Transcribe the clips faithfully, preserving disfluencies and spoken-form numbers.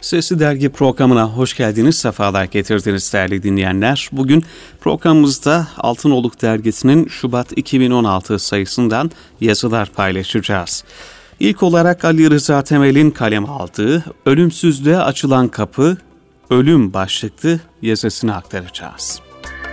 Sesli Dergi programına hoş geldiniz, sefalar getirdiniz değerli dinleyenler. Bugün programımızda Altınoluk Dergisi'nin Şubat iki bin on altı sayısından yazılar paylaşacağız. İlk olarak Ali Rıza Temel'in kaleme aldığı Ölümsüzlüğe Açılan Kapı, Ölüm başlıklı yazısını aktaracağız.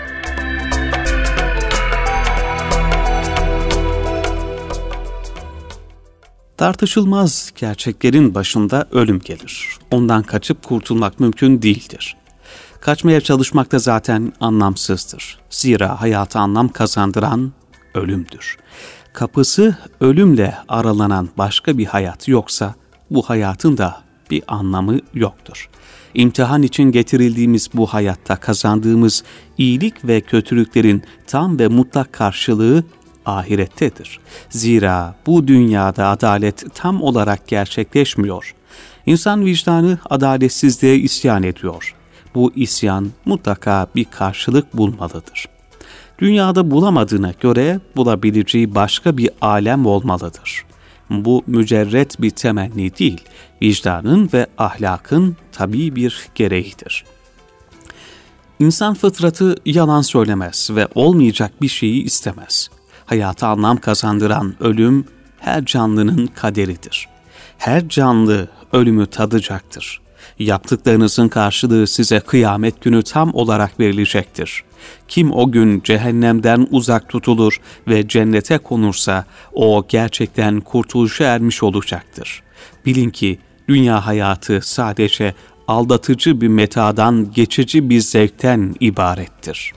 Tartışılmaz gerçeklerin başında ölüm gelir. Ondan kaçıp kurtulmak mümkün değildir. Kaçmaya çalışmak da zaten anlamsızdır. Zira hayata anlam kazandıran ölümdür. Kapısı ölümle aralanan başka bir hayat yoksa bu hayatın da bir anlamı yoktur. İmtihan için getirildiğimiz bu hayatta kazandığımız iyilik ve kötülüklerin tam ve mutlak karşılığı ahirettedir. Zira bu dünyada adalet tam olarak gerçekleşmiyor. İnsan vicdanı adaletsizliğe isyan ediyor. Bu isyan mutlaka bir karşılık bulmalıdır. Dünyada bulamadığına göre bulabileceği başka bir alem olmalıdır. Bu mücerret bir temenni değil, vicdanın ve ahlakın tabii bir gereğidir. İnsan fıtratı yalan söylemez ve olmayacak bir şeyi istemez. Hayata anlam kazandıran ölüm her canlının kaderidir. Her canlı ölümü tadacaktır. Yaptıklarınızın karşılığı size kıyamet günü tam olarak verilecektir. Kim o gün cehennemden uzak tutulur ve cennete konursa o gerçekten kurtuluşa ermiş olacaktır. Bilin ki dünya hayatı sadece aldatıcı bir metadan, geçici bir zevkten ibarettir.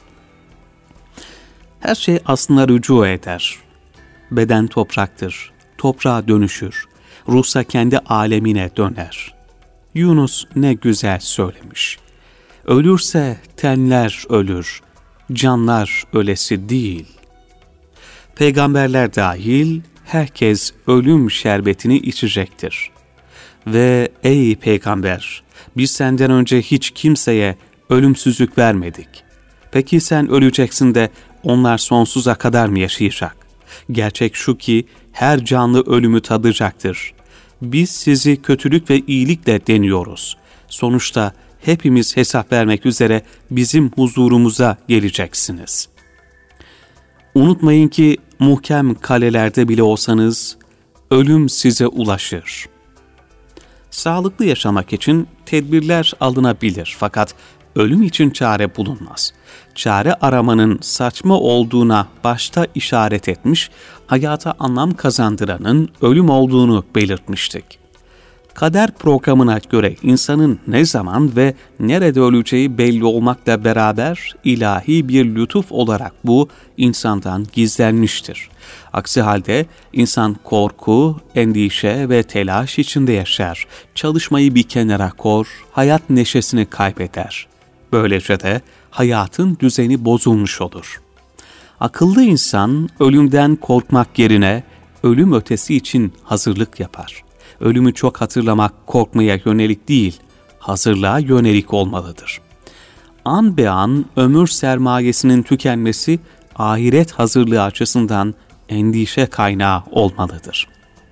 Her şey aslında rücu eder. Beden topraktır, toprağa dönüşür, ruhsa kendi alemine döner. Yunus ne güzel söylemiş. Ölürse tenler ölür, canlar ölesi değil. Peygamberler dahil herkes ölüm şerbetini içecektir. Ve ey peygamber, biz senden önce hiç kimseye ölümsüzlük vermedik. Peki sen öleceksin de onlar sonsuza kadar mı yaşayacak? Gerçek şu ki her canlı ölümü tadacaktır. Biz sizi kötülük ve iyilikle deniyoruz. Sonuçta hepimiz hesap vermek üzere bizim huzurumuza geleceksiniz. Unutmayın ki muhkem kalelerde bile olsanız ölüm size ulaşır. Sağlıklı yaşamak için tedbirler alınabilir fakat ölüm için çare bulunmaz. Çare aramanın saçma olduğuna başta işaret etmiş, hayata anlam kazandıranın ölüm olduğunu belirtmiştik. Kader programına göre insanın ne zaman ve nerede öleceği belli olmakla beraber ilahi bir lütuf olarak bu insandan gizlenmiştir. Aksi halde insan korku, endişe ve telaş içinde yaşar, çalışmayı bir kenara kor, hayat neşesini kaybeder. Böylece de hayatın düzeni bozulmuş olur. Akıllı insan ölümden korkmak yerine ölüm ötesi için hazırlık yapar. Ölümü çok hatırlamak korkmaya yönelik değil, hazırlığa yönelik olmalıdır. An be an ömür sermayesinin tükenmesi ahiret hazırlığı açısından endişe kaynağı olmalıdır.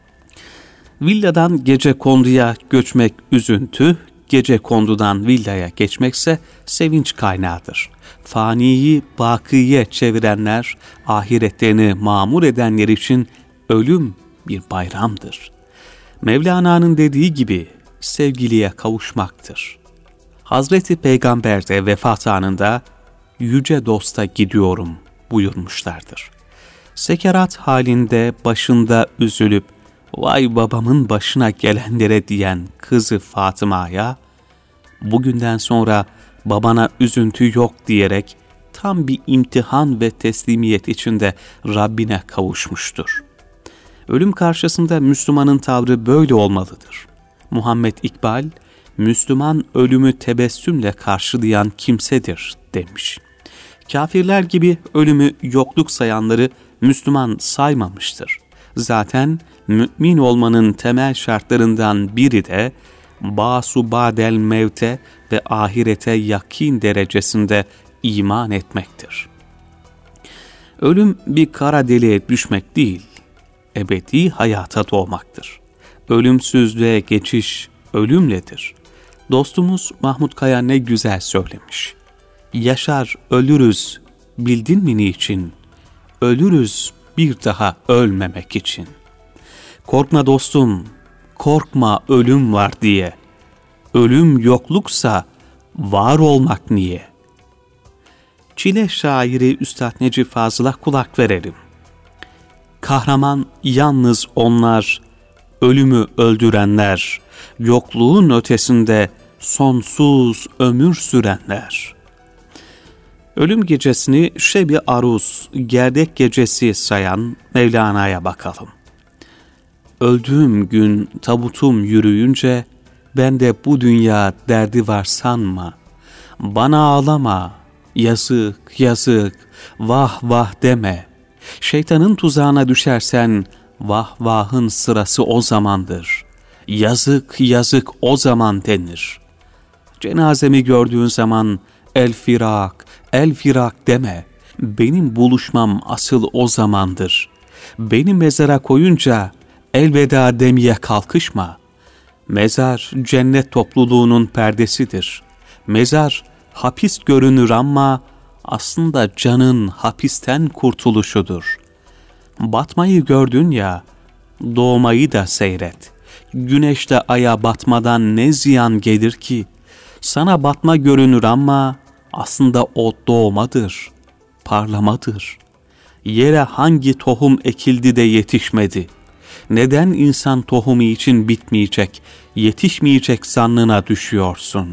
Villadan gecekonduya göçmek üzüntü, gecekondudan villaya geçmekse sevinç kaynağıdır. Faniyi bakiye çevirenler, ahiretlerini mamur edenler için ölüm bir bayramdır. Mevlana'nın dediği gibi sevgiliye kavuşmaktır. Hazreti Peygamber de vefat anında yüce dosta gidiyorum buyurmuşlardır. Sekerat halinde başında üzülüp vay babamın başına gelenlere diyen kızı Fatıma'ya bugünden sonra babana üzüntü yok diyerek tam bir imtihan ve teslimiyet içinde Rabbine kavuşmuştur. Ölüm karşısında Müslümanın tavrı böyle olmalıdır. Muhammed İkbal, Müslüman ölümü tebessümle karşılayan kimsedir demiş. Kafirler gibi ölümü yokluk sayanları Müslüman saymamıştır. Zaten mümin olmanın temel şartlarından biri de ba'su ba'del mevte ve ahirete yakin derecesinde iman etmektir. Ölüm bir kara deliğe düşmek değil, ebedi hayata doğmaktır. Ölümsüzlüğe geçiş ölümledir. Dostumuz Mahmut Kaya ne güzel söylemiş. Yaşar ölürüz, bildin mi niçin? Ölürüz bir daha ölmemek için. Korkma dostum, korkma ölüm var diye. Ölüm yokluksa var olmak niye? Çile şairi Üstad Necip Fazıl'a kulak verelim. Kahraman yalnız onlar, ölümü öldürenler, yokluğun ötesinde sonsuz ömür sürenler. Ölüm gecesini şebi aruz, gerdek gecesi sayan Mevlana'ya bakalım. Öldüğüm gün tabutum yürüyünce, ben de bu dünya derdi var sanma. Bana ağlama, yazık yazık, vah vah deme. Şeytanın tuzağına düşersen, vah vahın sırası o zamandır. Yazık yazık o zaman denir. Cenazemi gördüğün zaman, el firak, el firak deme. Benim buluşmam asıl o zamandır. Beni mezara koyunca, elveda demeye kalkışma. Mezar cennet topluluğunun perdesidir. Mezar hapis görünür ama aslında canın hapisten kurtuluşudur. Batmayı gördün ya, doğmayı da seyret. Güneşte aya batmadan ne ziyan gelir ki? Sana batma görünür ama aslında o doğmadır, parlamadır. Yere hangi tohum ekildi de yetişmedi? Neden insan tohumu için bitmeyecek, yetişmeyecek zannına düşüyorsun?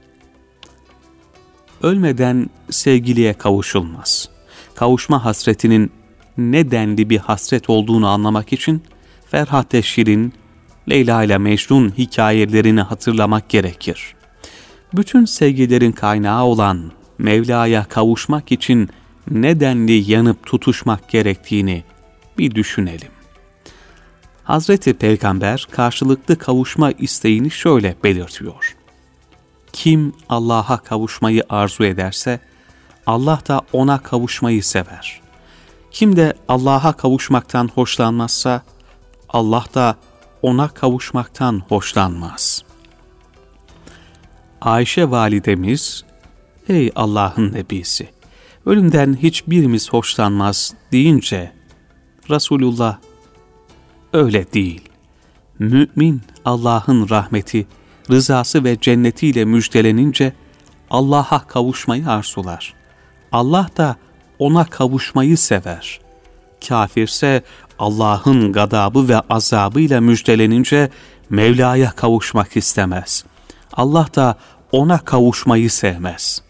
Ölmeden sevgiliye kavuşulmaz. Kavuşma hasretinin ne denli bir hasret olduğunu anlamak için Ferhat Şirin, Leyla ile Mecnun hikayelerini hatırlamak gerekir. Bütün sevgilerin kaynağı olan Mevla'ya kavuşmak için ne denli yanıp tutuşmak gerektiğini bir düşünelim. Hazreti Peygamber karşılıklı kavuşma isteğini şöyle belirtiyor. Kim Allah'a kavuşmayı arzu ederse, Allah da ona kavuşmayı sever. Kim de Allah'a kavuşmaktan hoşlanmazsa, Allah da ona kavuşmaktan hoşlanmaz. Ayşe validemiz, ey Allah'ın nebisi, ölümden hiçbirimiz hoşlanmaz deyince, Resulullah, öyle değil. Mümin Allah'ın rahmeti, rızası ve cennetiyle müjdelenince Allah'a kavuşmayı arzular. Allah da ona kavuşmayı sever. Kafirse Allah'ın gadabı ve azabıyla müjdelenince Mevla'ya kavuşmak istemez. Allah da ona kavuşmayı sevmez.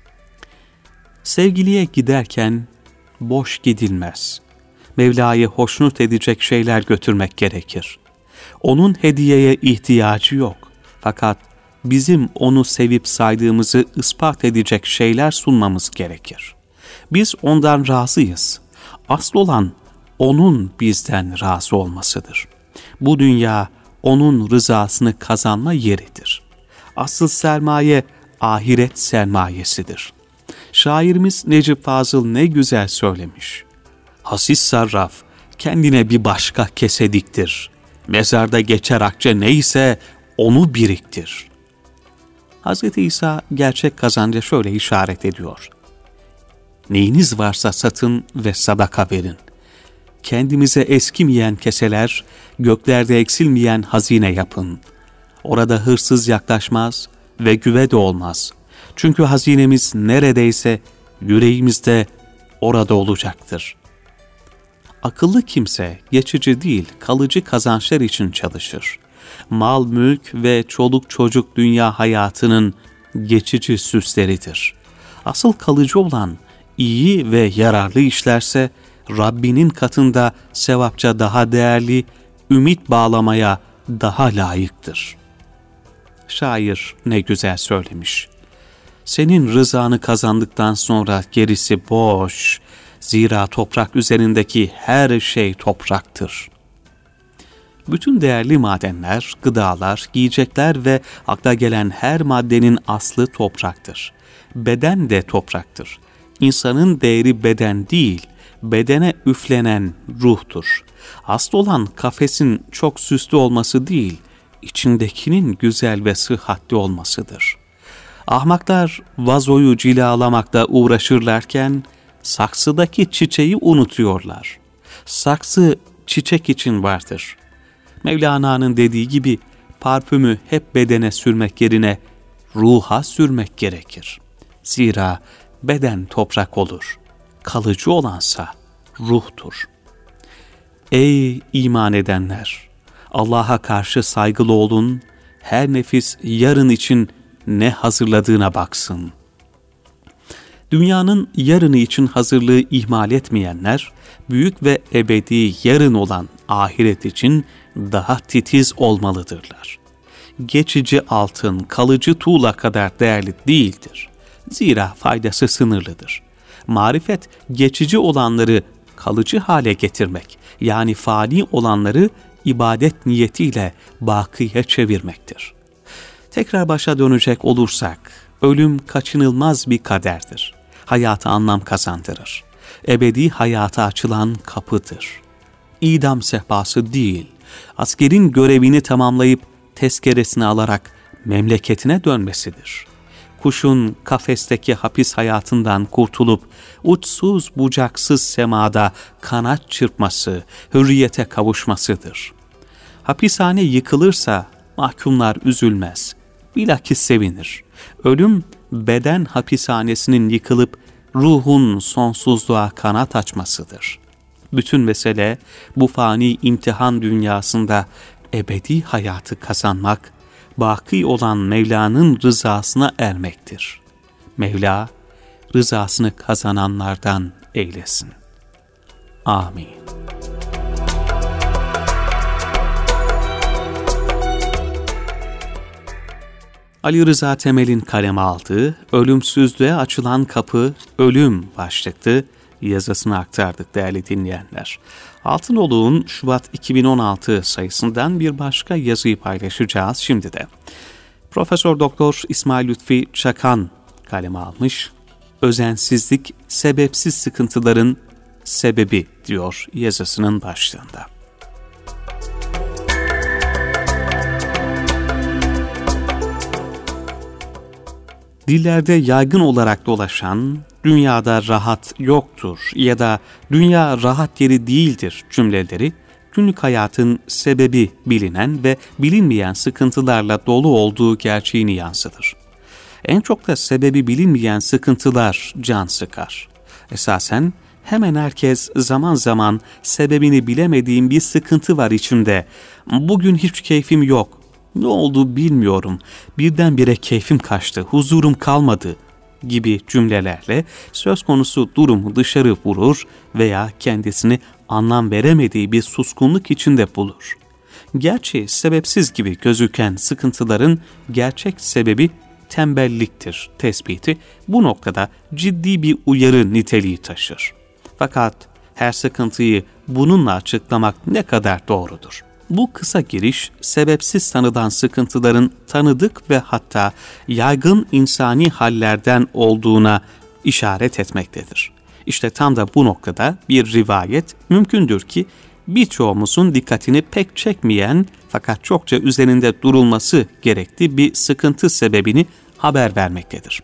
Sevgiliye giderken boş gidilmez. Mevla'yı hoşnut edecek şeyler götürmek gerekir. Onun hediyeye ihtiyacı yok. Fakat bizim onu sevip saydığımızı ispat edecek şeyler sunmamız gerekir. Biz ondan razıyız. Asıl olan onun bizden razı olmasıdır. Bu dünya onun rızasını kazanma yeridir. Asıl sermaye ahiret sermayesidir. Şairimiz Necip Fazıl ne güzel söylemiş. Hasis sarraf kendine bir başka kese diktir. Mezarda geçer akçe neyse onu biriktir. Hazreti İsa gerçek kazanca şöyle işaret ediyor. Neyiniz varsa satın ve sadaka verin. Kendimize eskimeyen keseler, göklerde eksilmeyen hazine yapın. Orada hırsız yaklaşmaz ve güve de olmaz. Çünkü hazinemiz neredeyse yüreğimizde orada olacaktır. Akıllı kimse geçici değil, kalıcı kazançlar için çalışır. Mal, mülk ve çoluk çocuk dünya hayatının geçici süsleridir. Asıl kalıcı olan iyi ve yararlı işlerse Rabbinin katında sevapça daha değerli, ümit bağlamaya daha layıktır. Şair ne güzel söylemiş. Senin rızanı kazandıktan sonra gerisi boş. Zira toprak üzerindeki her şey topraktır. Bütün değerli madenler, gıdalar, giyecekler ve akla gelen her maddenin aslı topraktır. Beden de topraktır. İnsanın değeri beden değil, bedene üflenen ruhtur. Asıl olan kafesin çok süslü olması değil, içindekinin güzel ve sıhhatli olmasıdır. Ahmaklar vazoyu cilalamakla uğraşırlarken saksıdaki çiçeği unutuyorlar. Saksı çiçek için vardır. Mevlana'nın dediği gibi parfümü hep bedene sürmek yerine ruha sürmek gerekir. Zira beden toprak olur, kalıcı olansa ruhtur. Ey iman edenler! Allah'a karşı saygılı olun, her nefis yarın için ne hazırladığına baksın. Dünyanın yarını için hazırlığı ihmal etmeyenler, büyük ve ebedi yarın olan ahiret için daha titiz olmalıdırlar. Geçici altın, kalıcı tuğla kadar değerli değildir. Zira faydası sınırlıdır. Marifet, geçici olanları kalıcı hale getirmek, yani fani olanları ibadet niyetiyle bakiye çevirmektir. Tekrar başa dönecek olursak, ölüm kaçınılmaz bir kaderdir. Hayata anlam kazandırır. Ebedi hayata açılan kapıdır. İdam sehpası değil, askerin görevini tamamlayıp tezkeresini alarak memleketine dönmesidir. Kuşun kafesteki hapis hayatından kurtulup uçsuz bucaksız semada kanat çırpması, hürriyete kavuşmasıdır. Hapishane yıkılırsa mahkumlar üzülmez, bilakis sevinir. Ölüm beden hapishanesinin yıkılıp ruhun sonsuzluğa kanat açmasıdır. Bütün mesele bu fani imtihan dünyasında ebedi hayatı kazanmak, baki olan Mevla'nın rızasına ermektir. Mevla, rızasını kazananlardan eylesin. Amin. Ali Rıza Temel'in kaleme aldığı Ölümsüzlüğe Açılan Kapı, Ölüm başlıklı yazısını aktardık değerli dinleyenler. Altınoluk'un Şubat iki bin on altı sayısından bir başka yazıyı paylaşacağız şimdi de. Profesör Doktor İsmail Lütfi Çakan kaleme almış. Özensizlik sebepsiz sıkıntıların sebebi diyor yazısının başlığında. Dillerde yaygın olarak dolaşan, dünyada rahat yoktur ya da dünya rahat yeri değildir cümleleri, günlük hayatın sebebi bilinen ve bilinmeyen sıkıntılarla dolu olduğu gerçeğini yansıtır. En çok da sebebi bilinmeyen sıkıntılar can sıkar. Esasen hemen herkes zaman zaman sebebini bilemediğim bir sıkıntı var içimde. Bugün hiç keyfim yok. Ne oldu bilmiyorum. Birdenbire keyfim kaçtı, huzurum kalmadı gibi cümlelerle söz konusu durumu dışarı vurur veya kendisini anlam veremediği bir suskunluk içinde bulur. Gerçi sebepsiz gibi gözüken sıkıntıların gerçek sebebi tembelliktir tespiti bu noktada ciddi bir uyarı niteliği taşır. Fakat her sıkıntıyı bununla açıklamak ne kadar doğrudur? Bu kısa giriş, sebepsiz sanılan sıkıntıların tanıdık ve hatta yaygın insani hallerden olduğuna işaret etmektedir. İşte tam da bu noktada bir rivayet mümkündür ki birçoğumuzun dikkatini pek çekmeyen fakat çokça üzerinde durulması gerektiği bir sıkıntı sebebini haber vermektedir.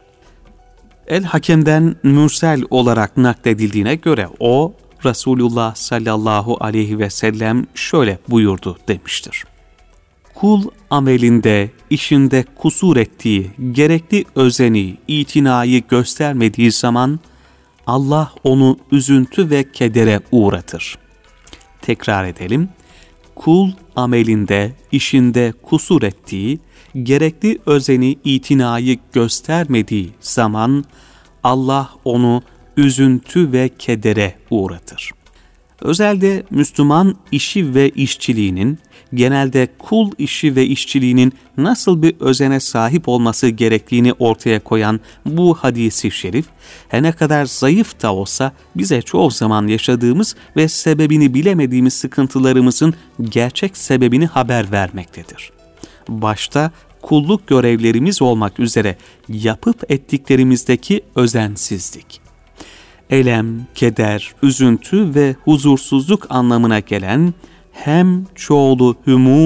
El-Hakem'den mürsel olarak nakledildiğine göre o, Resulullah sallallahu aleyhi ve sellem şöyle buyurdu demiştir. Kul amelinde, işinde kusur ettiği, gerekli özeni, itinayı göstermediği zaman Allah onu üzüntü ve kedere uğratır. Tekrar edelim. Kul amelinde, işinde kusur ettiği, gerekli özeni, itinayı göstermediği zaman Allah onu üzüntü ve kedere uğratır. Özelde Müslüman işi ve işçiliğinin, genelde kul işi ve işçiliğinin nasıl bir özene sahip olması gerektiğini ortaya koyan bu hadis-i şerif, her ne kadar zayıf da olsa bize çoğu zaman yaşadığımız ve sebebini bilemediğimiz sıkıntılarımızın gerçek sebebini haber vermektedir. Başta kulluk görevlerimiz olmak üzere yapıp ettiklerimizdeki özensizlik. Elem, keder, üzüntü ve huzursuzluk anlamına gelen hem çoğulu hümum,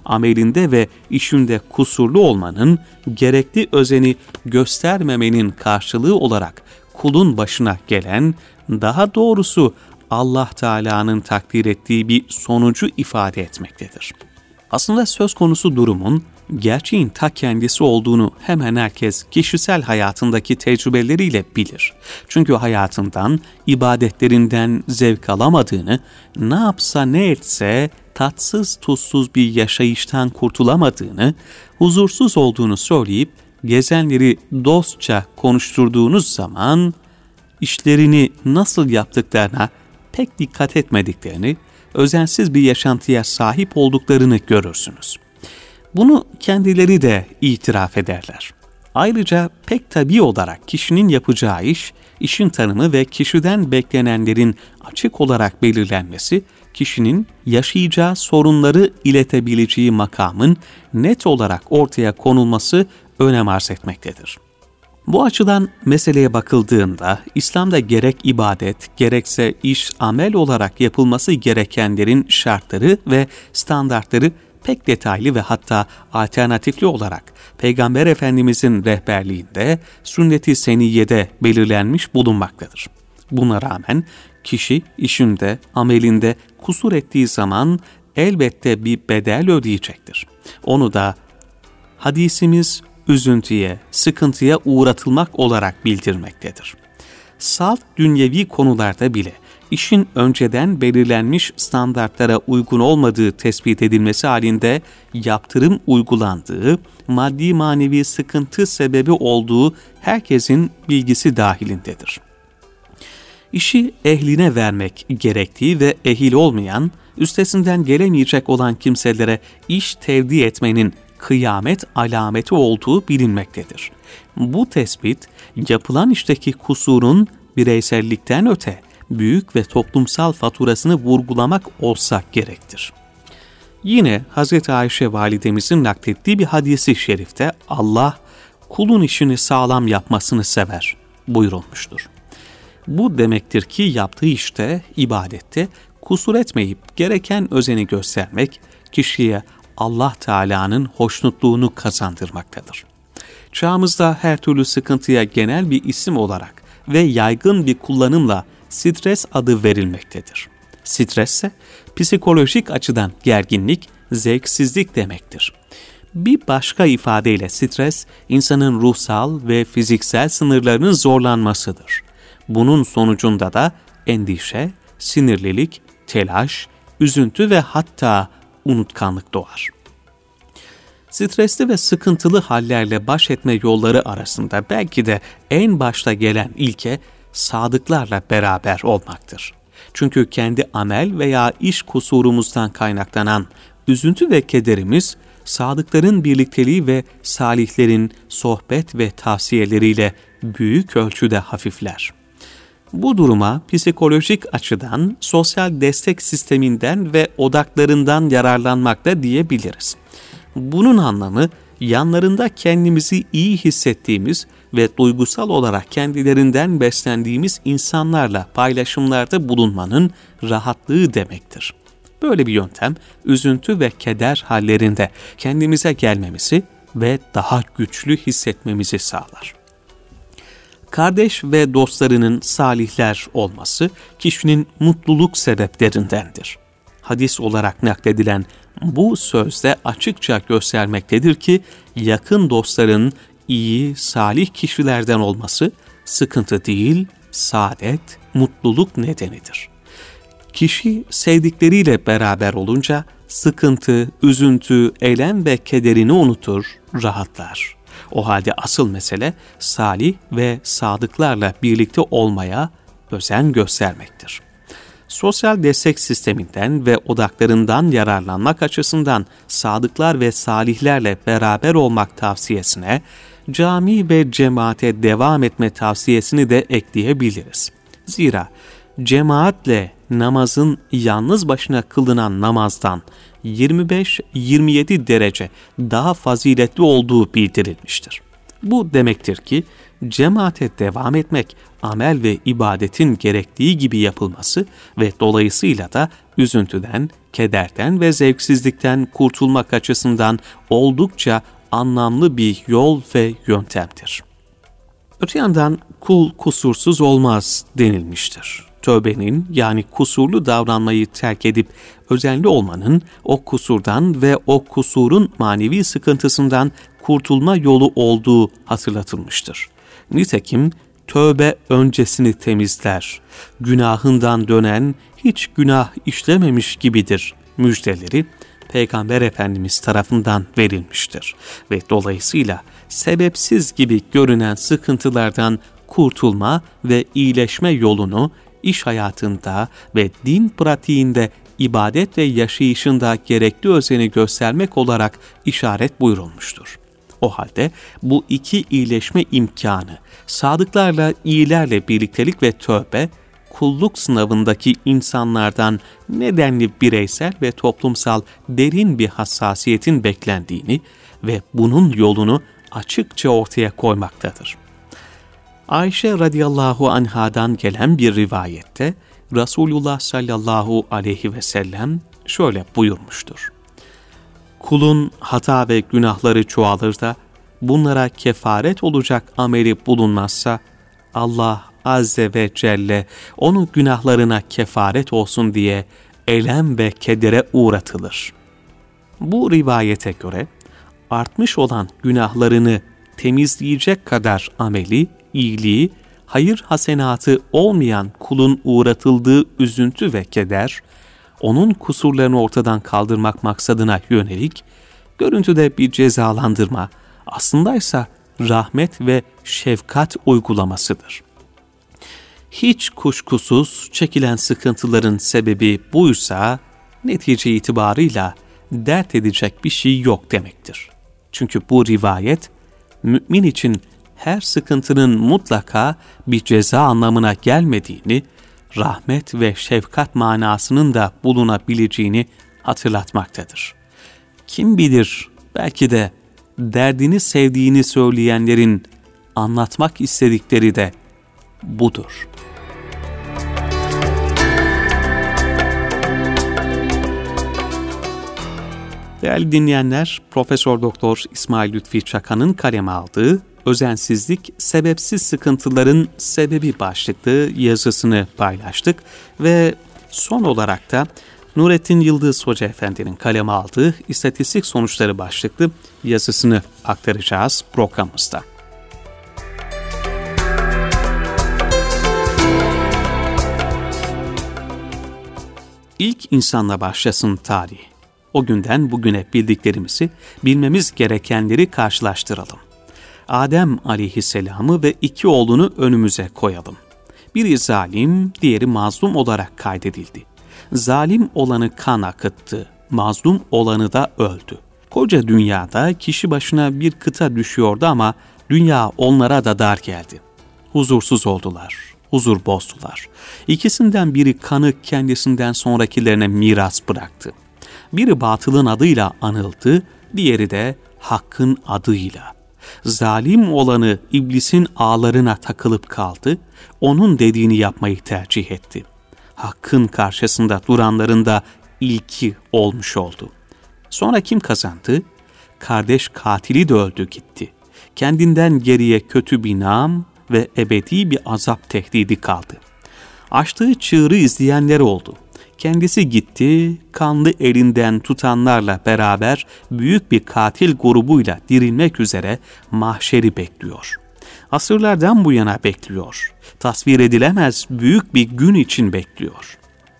amelinde ve işinde kusurlu olmanın, gerekli özeni göstermemenin karşılığı olarak kulun başına gelen, daha doğrusu Allah Teala'nın takdir ettiği bir sonucu ifade etmektedir. Aslında söz konusu durumun gerçeğin ta kendisi olduğunu hemen herkes kişisel hayatındaki tecrübeleriyle bilir. Çünkü hayatından, ibadetlerinden zevk alamadığını, ne yapsa ne etse tatsız tuzsuz bir yaşayıştan kurtulamadığını, huzursuz olduğunu söyleyip gezenleri dostça konuşturduğunuz zaman işlerini nasıl yaptıklarına pek dikkat etmediklerini, özensiz bir yaşantıya sahip olduklarını görürsünüz. Bunu kendileri de itiraf ederler. Ayrıca pek tabii olarak kişinin yapacağı iş, işin tanımı ve kişiden beklenenlerin açık olarak belirlenmesi, kişinin yaşayacağı sorunları iletebileceği makamın net olarak ortaya konulması önem arz etmektedir. Bu açıdan meseleye bakıldığında İslam'da gerek ibadet, gerekse iş, amel olarak yapılması gerekenlerin şartları ve standartları pek detaylı ve hatta alternatifli olarak Peygamber Efendimizin rehberliğinde sünnet-i seniyyede belirlenmiş bulunmaktadır. Buna rağmen kişi işinde, amelinde kusur ettiği zaman elbette bir bedel ödeyecektir. Onu da hadisimiz üzüntüye, sıkıntıya uğratılmak olarak bildirmektedir. Salt dünyevi konularda bile işin önceden belirlenmiş standartlara uygun olmadığı tespit edilmesi halinde yaptırım uygulandığı, maddi manevi sıkıntı sebebi olduğu herkesin bilgisi dahilindedir. İşi ehline vermek gerektiği ve ehil olmayan, üstesinden gelemeyecek olan kimselere iş tevdi etmenin kıyamet alameti olduğu bilinmektedir. Bu tespit, yapılan işteki kusurun bireysellikten öte, büyük ve toplumsal faturasını vurgulamak olsa gerektir. Yine Hazreti Ayşe validemizin naklettiği bir hadisi şerifte Allah kulun işini sağlam yapmasını sever buyurulmuştur. Bu demektir ki yaptığı işte, ibadette kusur etmeyip gereken özeni göstermek kişiye Allah Teala'nın hoşnutluğunu kazandırmaktadır. Çağımızda her türlü sıkıntıya genel bir isim olarak ve yaygın bir kullanımla stres adı verilmektedir. Stres ise psikolojik açıdan gerginlik, zevksizlik demektir. Bir başka ifadeyle stres, insanın ruhsal ve fiziksel sınırlarının zorlanmasıdır. Bunun sonucunda da endişe, sinirlilik, telaş, üzüntü ve hatta unutkanlık doğar. Stresli ve sıkıntılı hallerle baş etme yolları arasında belki de en başta gelen ilke sadıklarla beraber olmaktır. Çünkü kendi amel veya iş kusurumuzdan kaynaklanan üzüntü ve kederimiz, sadıkların birlikteliği ve salihlerin sohbet ve tavsiyeleriyle büyük ölçüde hafifler. Bu duruma psikolojik açıdan sosyal destek sisteminden ve odaklarından yararlanmak da diyebiliriz. Bunun anlamı yanlarında kendimizi iyi hissettiğimiz ve duygusal olarak kendilerinden beslendiğimiz insanlarla paylaşımlarda bulunmanın rahatlığı demektir. Böyle bir yöntem üzüntü ve keder hallerinde kendimize gelmemizi ve daha güçlü hissetmemizi sağlar. Kardeş ve dostlarının salihler olması kişinin mutluluk sebeplerindendir. Hadis olarak nakledilen bu sözde açıkça göstermektedir ki yakın dostların iyi, salih kişilerden olması sıkıntı değil, saadet, mutluluk nedenidir. Kişi sevdikleriyle beraber olunca sıkıntı, üzüntü, elem ve kederini unutur, rahatlar. O halde asıl mesele salih ve sadıklarla birlikte olmaya özen göstermektir. Sosyal destek sisteminden ve odaklarından yararlanmak açısından sadıklar ve salihlerle beraber olmak tavsiyesine, cami ve cemaate devam etme tavsiyesini de ekleyebiliriz. Zira cemaatle namazın yalnız başına kılınan namazdan yirmi beş yirmi yedi derece daha faziletli olduğu bildirilmiştir. Bu demektir ki cemaate devam etmek, amel ve ibadetin gerektiği gibi yapılması ve dolayısıyla da üzüntüden, kederden ve zevksizlikten kurtulmak açısından oldukça anlamlı bir yol ve yöntemdir. Öte yandan kul kusursuz olmaz denilmiştir. Tövbenin yani kusurlu davranmayı terk edip özenli olmanın o kusurdan ve o kusurun manevi sıkıntısından kurtulma yolu olduğu hatırlatılmıştır. Nitekim tövbe öncesini temizler, günahından dönen hiç günah işlememiş gibidir müjdeleri Peygamber Efendimiz tarafından verilmiştir ve dolayısıyla sebepsiz gibi görünen sıkıntılardan kurtulma ve iyileşme yolunu iş hayatında ve din pratiğinde ibadet ve yaşayışında gerekli özeni göstermek olarak işaret buyurulmuştur. O halde bu iki iyileşme imkanı, sadıklarla iyilerle birliktelik ve tövbe, kulluk sınavındaki insanlardan nedenli bireysel ve toplumsal derin bir hassasiyetin beklendiğini ve bunun yolunu açıkça ortaya koymaktadır. Ayşe radıyallahu anhadan gelen bir rivayette Resulullah sallallahu aleyhi ve sellem şöyle buyurmuştur. Kulun hata ve günahları çoğalır da bunlara kefaret olacak ameli bulunmazsa Allah azze ve celle onun günahlarına kefaret olsun diye elem ve kedere uğratılır. Bu rivayete göre artmış olan günahlarını temizleyecek kadar ameli, iyiliği, hayır hasenatı olmayan kulun uğratıldığı üzüntü ve keder, onun kusurlarını ortadan kaldırmak maksadına yönelik, görüntüde bir cezalandırma, aslındaysa rahmet ve şefkat uygulamasıdır. Hiç kuşkusuz çekilen sıkıntıların sebebi buysa, netice itibarıyla dert edecek bir şey yok demektir. Çünkü bu rivayet, mümin için her sıkıntının mutlaka bir ceza anlamına gelmediğini, rahmet ve şefkat manasının da bulunabileceğini hatırlatmaktadır. Kim bilir, belki de derdini sevdiğini söyleyenlerin anlatmak istedikleri de budur. Değerli dinleyenler, Profesör Doktor İsmail Lütfi Çakan'ın kaleme aldığı Özensizlik, Sebepsiz Sıkıntıların Sebebi başlıklı yazısını paylaştık ve son olarak da Nurettin Yıldız Hoca Efendi'nin kaleme aldığı İstatistik Sonuçları başlıklı yazısını aktaracağız programımızda. İlk insanla başlasın tarih. O günden bugüne bildiklerimizi, bilmemiz gerekenleri karşılaştıralım. Adem aleyhisselamı ve iki oğlunu önümüze koyalım. Biri zalim, diğeri mazlum olarak kaydedildi. Zalim olanı kan akıttı, mazlum olanı da öldü. Koca dünyada kişi başına bir kıta düşüyordu ama dünya onlara da dar geldi. Huzursuz oldular, huzur bozdular. İkisinden biri kanı kendisinden sonrakilerine miras bıraktı. Biri batılın adıyla anıldı, diğeri de hakkın adıyla. Zalim olanı iblisin ağlarına takılıp kaldı, onun dediğini yapmayı tercih etti. Hakkın karşısında duranların da ilki olmuş oldu. Sonra kim kazandı? Kardeş katili de öldü gitti. Kendinden geriye kötü bir nam ve ebedi bir azap tehdidi kaldı. Açtığı çığırı izleyenler oldu. Kendisi gitti, kanlı elinden tutanlarla beraber büyük bir katil grubuyla dirilmek üzere mahşeri bekliyor. Asırlardan bu yana bekliyor. Tasvir edilemez büyük bir gün için bekliyor.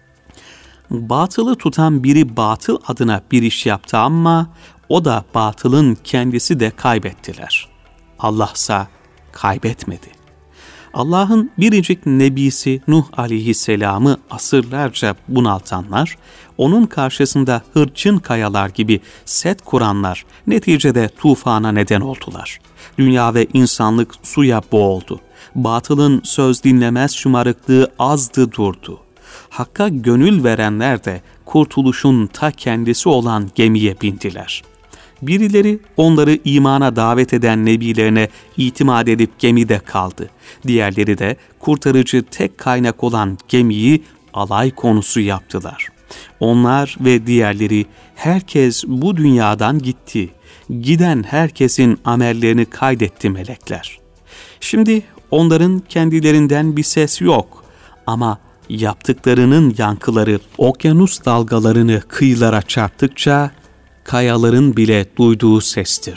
Batılı tutan biri batıl adına bir iş yaptı ama o da batılın kendisi de kaybettiler. Allah'sa kaybetmedi. Allah'ın biricik nebisi Nuh aleyhisselamı asırlarca bunaltanlar, onun karşısında hırçın kayalar gibi set kuranlar neticede tufana neden oldular. Dünya ve insanlık suya boğuldu. Batılın söz dinlemez şımarıklığı azdı durdu. Hakka gönül verenler de kurtuluşun ta kendisi olan gemiye bindiler. Birileri onları imana davet eden nebilerine itimat edip gemide kaldı. Diğerleri de kurtarıcı tek kaynak olan gemiyi alay konusu yaptılar. Onlar ve diğerleri, herkes bu dünyadan gitti. Giden herkesin amellerini kaydetti melekler. Şimdi onların kendilerinden bir ses yok ama yaptıklarının yankıları okyanus dalgalarını kıyılara çarptıkça kayaların bile duyduğu sestir.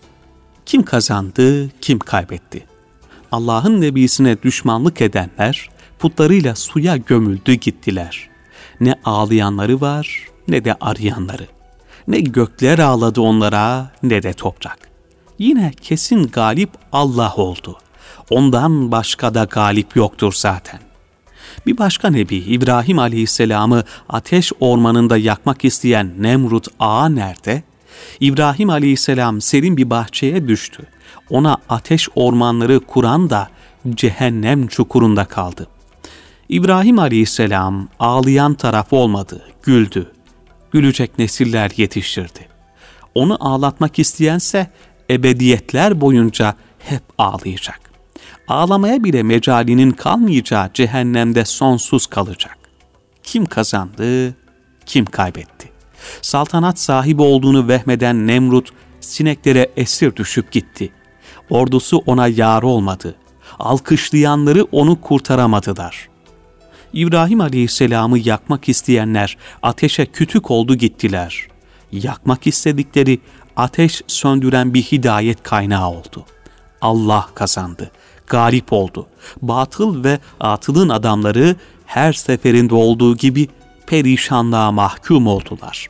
Kim kazandı, kim kaybetti? Allah'ın nebisine düşmanlık edenler putlarıyla suya gömüldü gittiler. Ne ağlayanları var ne de arayanları. Ne gökler ağladı onlara ne de toprak. Yine kesin galip Allah oldu. Ondan başka da galip yoktur zaten. Bir başka nebi İbrahim Aleyhisselam'ı ateş ormanında yakmak isteyen Nemrut ağa nerede? İbrahim Aleyhisselam serin bir bahçeye düştü. Ona ateş ormanları kuran da cehennem çukurunda kaldı. İbrahim Aleyhisselam ağlayan taraf olmadı, güldü. Gülecek nesiller yetiştirdi. Onu ağlatmak isteyense ebediyetler boyunca hep ağlayacak. Ağlamaya bile mecalinin kalmayacağı cehennemde sonsuz kalacak. Kim kazandı, kim kaybetti? Saltanat sahibi olduğunu vehmeden Nemrut sineklere esir düşüp gitti. Ordusu ona yar olmadı. Alkışlayanları onu kurtaramadılar. İbrahim Aleyhisselam'ı yakmak isteyenler ateşe kütük oldu gittiler. Yakmak istedikleri ateş söndüren bir hidayet kaynağı oldu. Allah kazandı, galip oldu. Batıl ve atılın adamları her seferinde olduğu gibi perişanlığa mahkum oldular.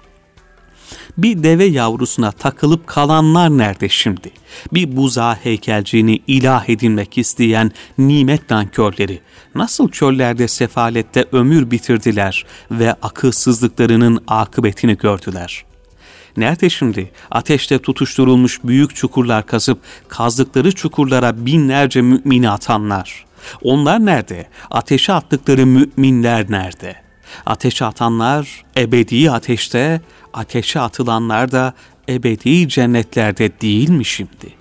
Bir deve yavrusuna takılıp kalanlar nerede şimdi? Bir buzağı heykelciğini ilah edinmek isteyen nimet nankörleri nasıl çöllerde sefalette ömür bitirdiler ve akılsızlıklarının akıbetini gördüler? Nerede şimdi ateşte tutuşturulmuş büyük çukurlar kazıp kazdıkları çukurlara binlerce mümini atanlar? Onlar nerede? Ateşe attıkları müminler nerede? Ateşe atanlar ebedi ateşte, ateşe atılanlar da ebedi cennetlerde değil mi şimdi?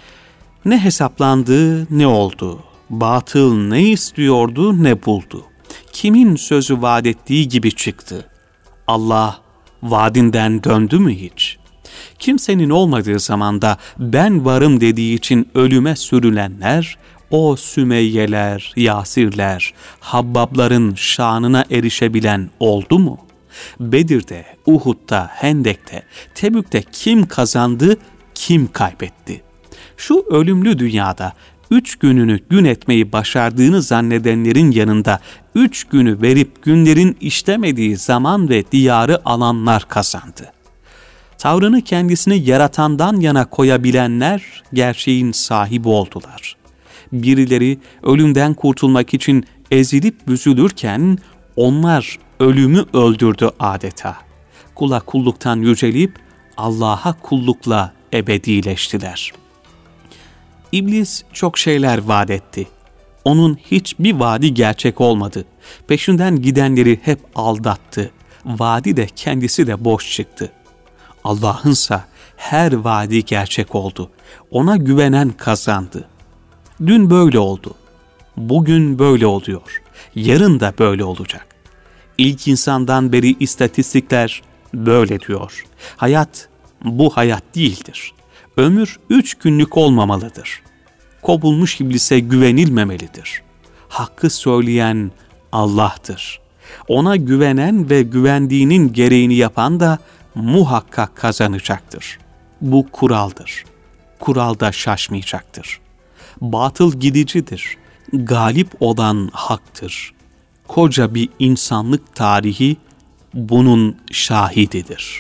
Ne hesaplandı, ne oldu? Batıl ne istiyordu, ne buldu? Kimin sözü vaat ettiği gibi çıktı? Allah vaadinden döndü mü hiç? Kimsenin olmadığı zamanda ben varım dediği için ölüme sürülenler, o Sümeyyeler, Yasirler, Habbabların şanına erişebilen oldu mu? Bedir'de, Uhud'da, Hendek'te, Tebük'te kim kazandı, kim kaybetti? Şu ölümlü dünyada üç gününü gün etmeyi başardığını zannedenlerin yanında üç günü verip günlerin işlemediği zaman ve diyarı alanlar kazandı. Tavrını kendisini yaratandan yana koyabilenler gerçeğin sahibi oldular. Birileri ölümden kurtulmak için ezilip büzülürken onlar ölümü öldürdü adeta. Kula kulluktan yücelip Allah'a kullukla ebedileştiler. İblis çok şeyler vaat etti. Onun hiçbir vaadi gerçek olmadı. Peşinden gidenleri hep aldattı. Vaadi de kendisi de boş çıktı. Allah'ınsa her vaadi gerçek oldu. Ona güvenen kazandı. Dün böyle oldu. Bugün böyle oluyor. Yarın da böyle olacak. İlk insandan beri istatistikler böyle diyor. Hayat bu hayat değildir. Ömür üç günlük olmamalıdır. Kovulmuş iblise güvenilmemelidir. Hakkı söyleyen Allah'tır. Ona güvenen ve güvendiğinin gereğini yapan da muhakkak kazanacaktır. Bu kuraldır. Kuralda şaşmayacaktır. Batıl gidicidir. Galip olan haktır. Koca bir insanlık tarihi bunun şahididir.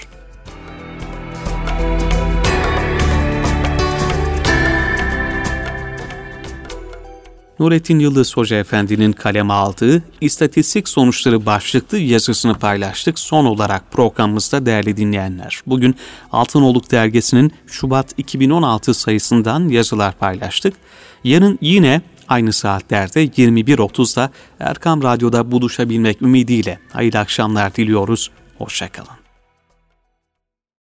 Nurettin Yıldız Hoca Efendi'nin kaleme aldığı İstatistik Sonuçları başlıklı yazısını paylaştık. Son olarak programımızda değerli dinleyenler, bugün Altınoluk Dergisi'nin Şubat iki bin on altı sayısından yazılar paylaştık. Yarın yine aynı saatlerde yirmi bir otuzda Erkam Radyo'da buluşabilmek ümidiyle hayırlı akşamlar diliyoruz. Hoşça kalın.